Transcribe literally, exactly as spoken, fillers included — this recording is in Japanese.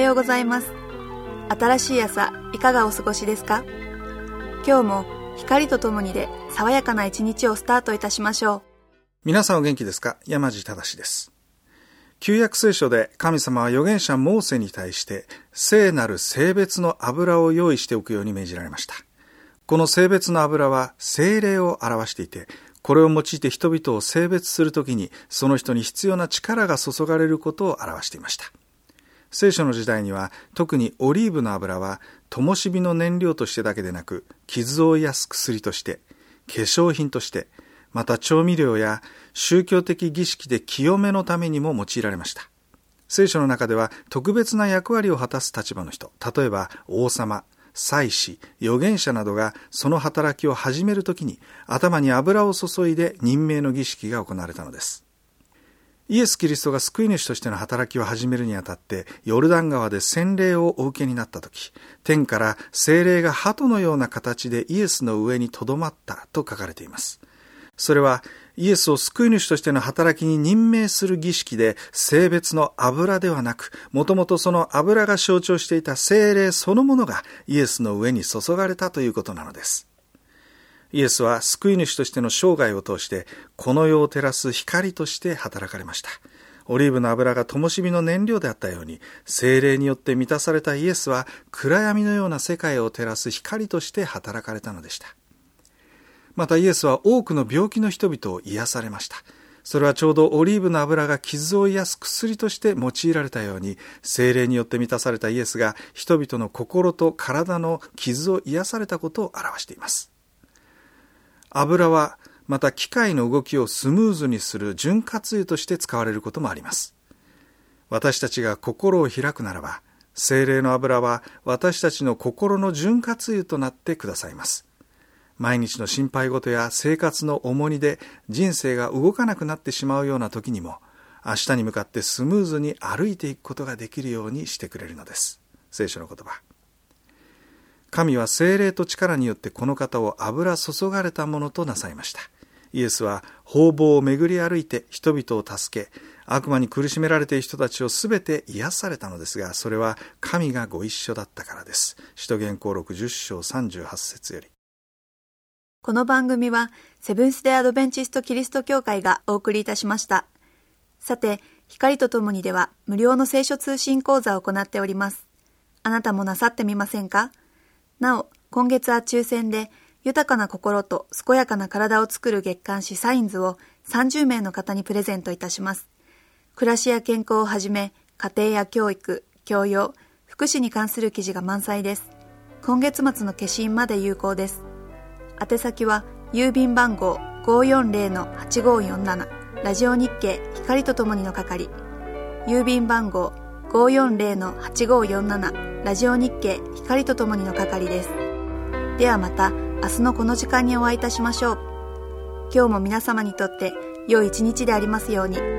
ようございます。新しい朝いかがお過ごしですか？今日も光とともにで爽やかな一日をスタートいたしましょう。 皆さんお元気ですか？山地正です。旧約聖書で神様は預言者モーセに対して聖なる聖別の油を用意しておくように命じられました。この聖別の油は聖霊を表していて、これを用いて人々を聖別するときにその人に必要な力が注がれることを表していました。聖書の時代には特にオリーブの油は灯火の燃料としてだけでなく、傷を癒す薬として、化粧品として、また調味料や宗教的儀式で清めのためにも用いられました。聖書の中では特別な役割を果たす立場の人、例えば王様、祭司、預言者などがその働きを始めるときに頭に油を注いで任命の儀式が行われたのです。イエス・キリストが救い主としての働きを始めるにあたってヨルダン川で洗礼をお受けになったとき、天から聖霊が鳩のような形でイエスの上にとどまったと書かれています。それはイエスを救い主としての働きに任命する儀式で、聖別の油ではなく、もともとその油が象徴していた聖霊そのものがイエスの上に注がれたということなのです。イエスは救い主としての生涯を通して、この世を照らす光として働かれました。オリーブの油が灯火の燃料であったように、聖霊によって満たされたイエスは暗闇のような世界を照らす光として働かれたのでした。またイエスは多くの病気の人々を癒されました。それはちょうどオリーブの油が傷を癒す薬として用いられたように、聖霊によって満たされたイエスが人々の心と体の傷を癒されたことを表しています。油はまた機械の動きをスムーズにする潤滑油として使われることもあります。私たちが心を開くならば、聖霊の油は私たちの心の潤滑油となってくださいます。毎日の心配事や生活の重荷で人生が動かなくなってしまうような時にも、明日に向かってスムーズに歩いていくことができるようにしてくれるのです。聖書の言葉。神は聖霊と力によってこの方を油注がれたものとなさいました。イエスは方々を巡り歩いて人々を助け、悪魔に苦しめられている人たちをすべて癒されたのですが、それは神がご一緒だったからです。使徒言行録じゅっ章さんじゅうはち節より。 この番組はセブンス・デ・アドベンチスト・キリスト教会がお送りいたしました。さて、光とともにでは無料の聖書通信講座を行っております。あなたもなさってみませんか？なお、今月は抽選で豊かな心と健やかな体を作る月刊誌サインズをさんじゅう名の方にプレゼントいたします。暮らしや健康をはじめ、家庭や教育、教養、福祉に関する記事が満載です。今月末の消印まで有効です。宛先は郵便番号 ごーよんぜろのはちごーよんなな ラジオ日経光とともにの係、郵便番号 ごーよんぜろのはちごーよんなな ラジオ日経光とともにの係です。ではまた明日のこの時間にお会いいたしましょう。今日も皆様にとって良い一日でありますように。